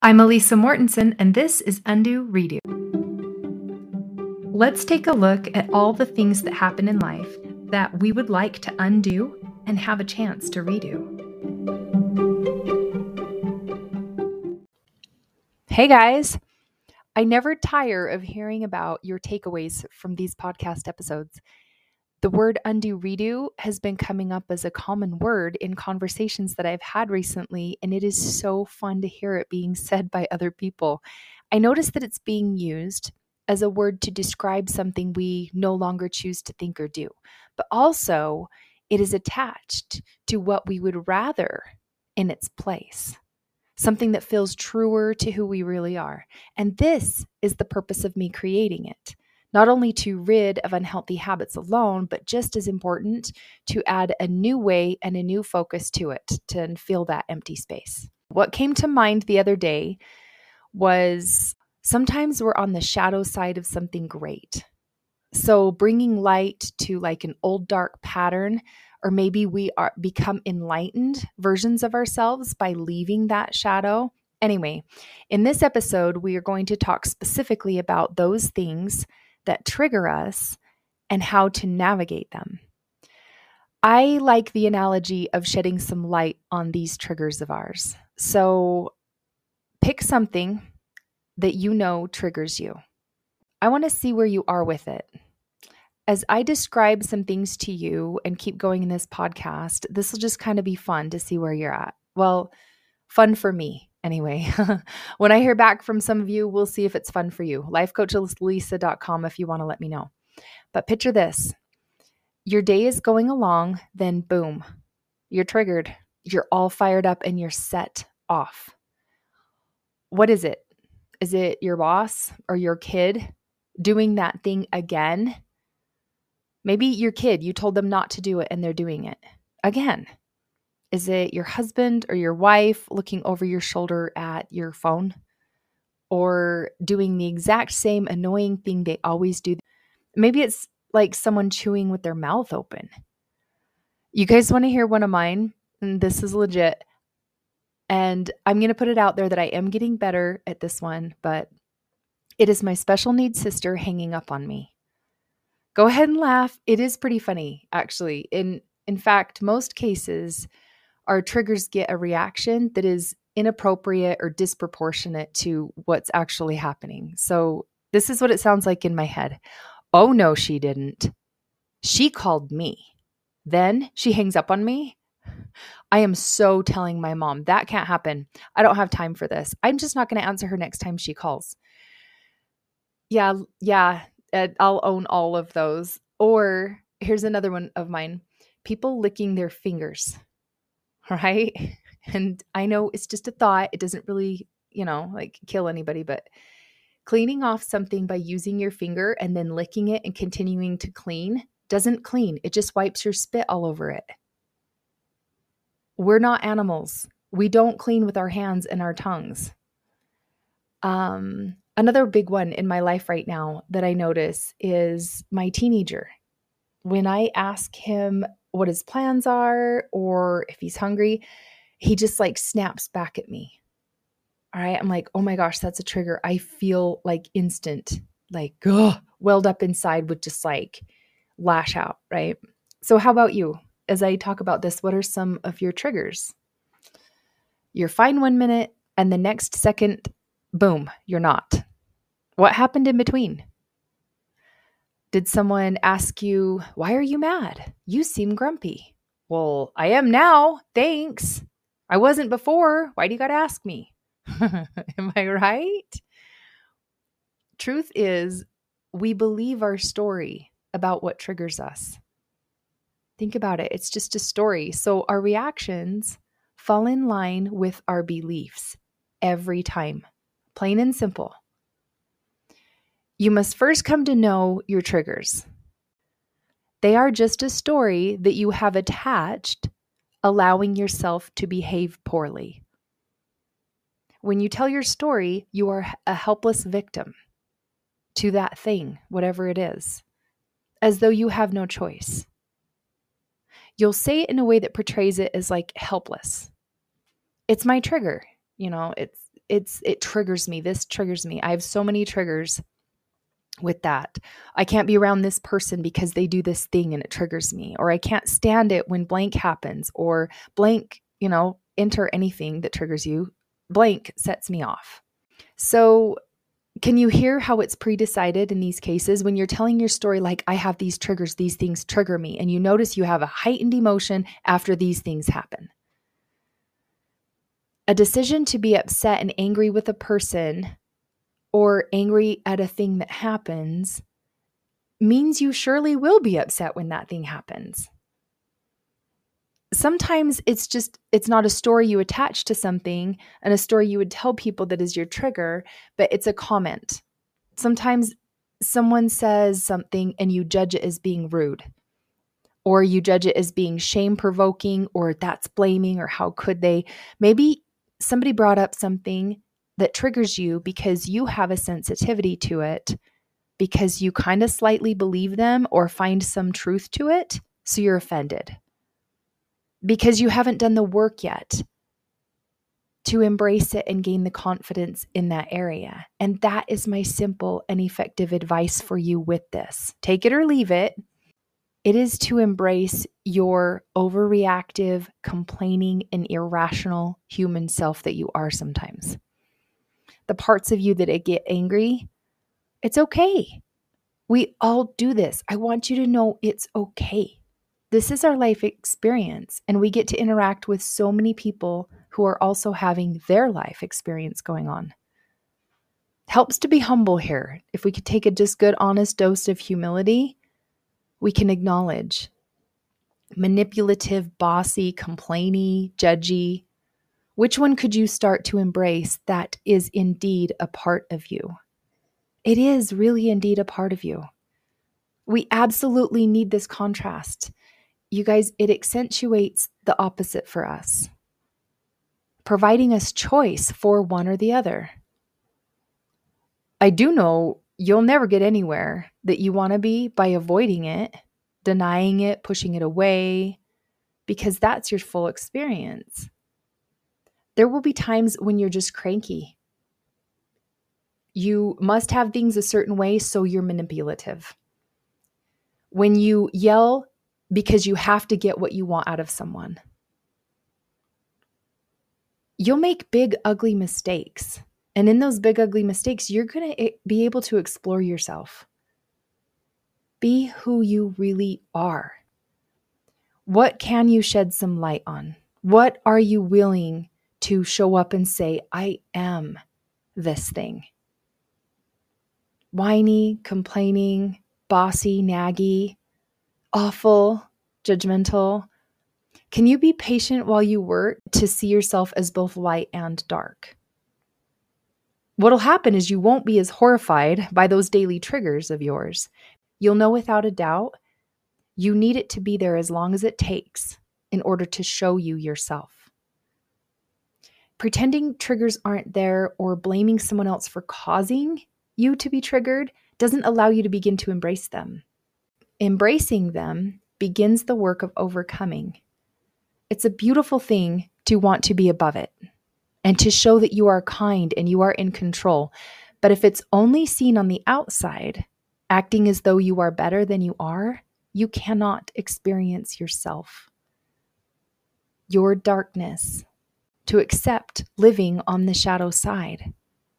I'm Elisa Mortensen, and this is Undo Redo. Let's take a look at all the things that happen in life that we would like to undo and have a chance to redo. Hey guys, I never tire of hearing about your takeaways from these podcast episodes. The word undo redo has been coming up as a common word in conversations that I've had recently, and it is so fun to hear it being said by other people. I notice that it's being used as a word to describe something we no longer choose to think or do, but also it is attached to what we would rather in its place, something that feels truer to who we really are. And this is the purpose of me creating it. Not only to rid of unhealthy habits alone, but just as important, to add a new way and a new focus to it to fill that empty space. What came to mind the other day was sometimes we're on the shadow side of something great. So bringing light to like an old dark pattern, or maybe we are become enlightened versions of ourselves by leaving that shadow. Anyway, in this episode, we are going to talk specifically about those things that trigger us and how to navigate them. I like the analogy of shedding some light on these triggers of ours. So pick something that you know triggers you. I want to see where you are with it. As I describe some things to you and keep going in this podcast, this will just kind of be fun to see where you're at. Well, fun for me. Anyway, when I hear back from some of you, we'll see if it's fun for you. Lifecoachelisa.com if you want to let me know. But picture this. Your day is going along, then boom, you're triggered. You're all fired up and you're set off. What is it? Is it your boss or your kid doing that thing again? Maybe your kid, you told them not to do it and they're doing it again. Is it your husband or your wife looking over your shoulder at your phone or doing the exact same annoying thing they always do? Maybe it's like someone chewing with their mouth open. You guys want to hear one of mine? And this is legit. And I'm going to put it out there that I am getting better at this one, but it is my special needs sister hanging up on me. Go ahead and laugh. It is pretty funny, actually. In fact, most cases, our triggers get a reaction that is inappropriate or disproportionate to what's actually happening. So this is what it sounds like in my head. Oh, no, she didn't. She called me. Then she hangs up on me. I am so telling my mom that can't happen. I don't have time for this. I'm just not going to answer her next time she calls. Yeah. I'll own all of those. Or here's another one of mine. People licking their fingers. Right? And I know it's just a thought. It doesn't really, kill anybody, but cleaning off something by using your finger and then licking it and continuing to clean doesn't clean. It just wipes your spit all over it. We're not animals. We don't clean with our hands and our tongues. Another big one in my life right now that I notice is my teenager. When I ask him what his plans are or if he's hungry, he just like snaps back at me. All right. I'm like, oh my gosh, that's a trigger. I feel like instant, welled up inside would just like lash out. Right. So how about you? As I talk about this, what are some of your triggers? You're fine 1 minute and the next second, boom, you're not. What happened in between? Did someone ask you, why are you mad? You seem grumpy. Well, I am now. Thanks. I wasn't before. Why do you got to ask me? Am I right? Truth is, we believe our story about what triggers us. Think about it. It's just a story. So our reactions fall in line with our beliefs every time. Plain and simple. You must first come to know your triggers. They are just a story that you have attached, allowing yourself to behave poorly. When you tell your story, you are a helpless victim to that thing, whatever it is, as though you have no choice. You'll say it in a way that portrays it as like helpless. It's my trigger. it triggers me. This triggers me. I have so many triggers with that. I can't be around this person because they do this thing and it triggers me. Or I can't stand it when blank happens, or blank, enter anything that triggers you. Blank sets me off. So can you hear how it's pre-decided in these cases? When you're telling your story, like, I have these triggers, these things trigger me, and you notice you have a heightened emotion after these things happen. A decision to be upset and angry with a person or angry at a thing that happens means you surely will be upset when that thing happens. Sometimes it's not a story you attach to something and a story you would tell people that is your trigger, but it's a comment. Sometimes someone says something and you judge it as being rude, or you judge it as being shame-provoking, or that's blaming, or how could they? Maybe somebody brought up something that triggers you because you have a sensitivity to it, because you kind of slightly believe them or find some truth to it, so you're offended. Because you haven't done the work yet to embrace it and gain the confidence in that area. And that is my simple and effective advice for you with this. Take it or leave it. It is to embrace your overreactive, complaining, and irrational human self that you are sometimes. The parts of you that get angry, it's okay. We all do this. I want you to know it's okay. This is our life experience, and we get to interact with so many people who are also having their life experience going on. Helps to be humble here. If we could take a just good, honest dose of humility, we can acknowledge manipulative, bossy, complainy, judgy. Which one could you start to embrace that is indeed a part of you? It is really indeed a part of you. We absolutely need this contrast. You guys, it accentuates the opposite for us, providing us choice for one or the other. I do know you'll never get anywhere that you want to be by avoiding it, denying it, pushing it away, because that's your full experience. There will be times when you're just cranky. You must have things a certain way, so you're manipulative. When you yell because you have to get what you want out of someone, you'll make big, ugly mistakes. And in those big, ugly mistakes, you're going to be able to explore yourself. Be who you really are. What can you shed some light on? What are you willing to show up and say, I am this thing? Whiny, complaining, bossy, naggy, awful, judgmental. Can you be patient while you work to see yourself as both light and dark? What'll happen is you won't be as horrified by those daily triggers of yours. You'll know without a doubt you need it to be there as long as it takes in order to show you yourself. Pretending triggers aren't there or blaming someone else for causing you to be triggered doesn't allow you to begin to embrace them. Embracing them begins the work of overcoming. It's a beautiful thing to want to be above it and to show that you are kind and you are in control. But if it's only seen on the outside, acting as though you are better than you are, you cannot experience yourself, your darkness, to accept living on the shadow side.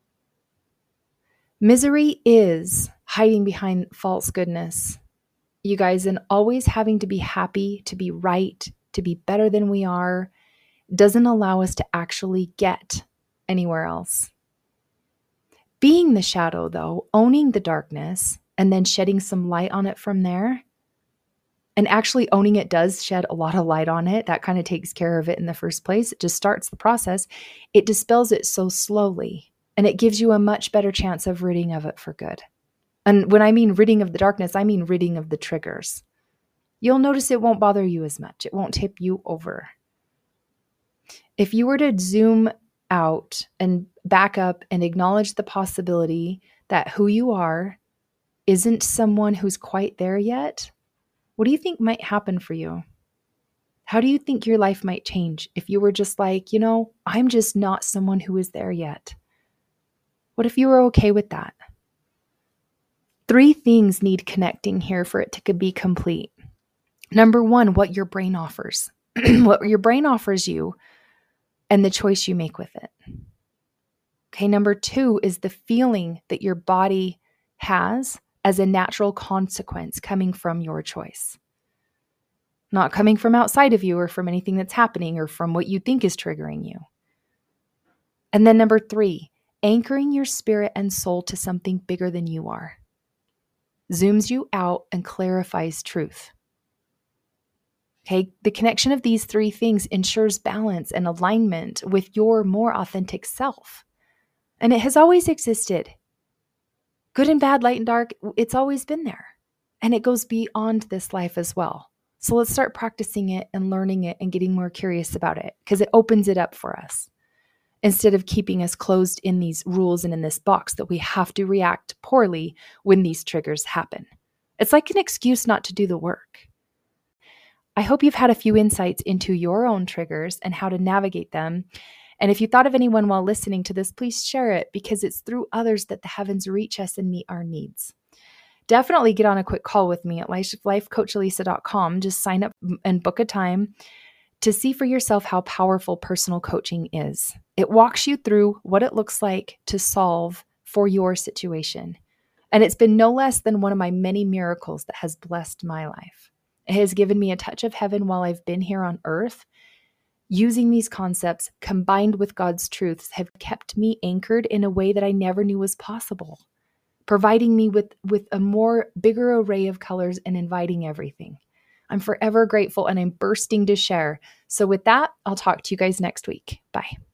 Misery is hiding behind false goodness, you guys, and always having to be happy, to be right, to be better than we are, doesn't allow us to actually get anywhere else. Being the shadow, though, owning the darkness, and then shedding some light on it from there, and actually owning it does shed a lot of light on it. That kind of takes care of it in the first place. It just starts the process. It dispels it so slowly, and it gives you a much better chance of ridding of it for good. And when I mean ridding of the darkness, I mean ridding of the triggers. You'll notice it won't bother you as much. It won't tip you over. If you were to zoom out and back up and acknowledge the possibility that who you are isn't someone who's quite there yet, what do you think might happen for you? How do you think your life might change if you were just like, I'm just not someone who is there yet? What if you were okay with that? 3 things need connecting here for it to be complete. Number 1, what your brain offers. What your brain offers you and the choice you make with it. Okay, number 2 is the feeling that your body has as a natural consequence coming from your choice. Not coming from outside of you or from anything that's happening or from what you think is triggering you. And then number 3, anchoring your spirit and soul to something bigger than you are. Zooms you out and clarifies truth. Okay, the connection of these 3 things ensures balance and alignment with your more authentic self. And it has always existed. Good and bad, light and dark, it's always been there. And it goes beyond this life as well. So let's start practicing it and learning it and getting more curious about it, because it opens it up for us instead of keeping us closed in these rules and in this box that we have to react poorly when these triggers happen. It's like an excuse not to do the work. I hope you've had a few insights into your own triggers and how to navigate them. And if you thought of anyone while listening to this, please share it, because it's through others that the heavens reach us and meet our needs. Definitely get on a quick call with me at lifecoachalisa.com. Just sign up and book a time to see for yourself how powerful personal coaching is. It walks you through what it looks like to solve for your situation. And it's been no less than one of my many miracles that has blessed my life. It has given me a touch of heaven while I've been here on earth. Using these concepts combined with God's truths have kept me anchored in a way that I never knew was possible, providing me with a more bigger array of colors and inviting everything. I'm forever grateful and I'm bursting to share. So with that, I'll talk to you guys next week. Bye.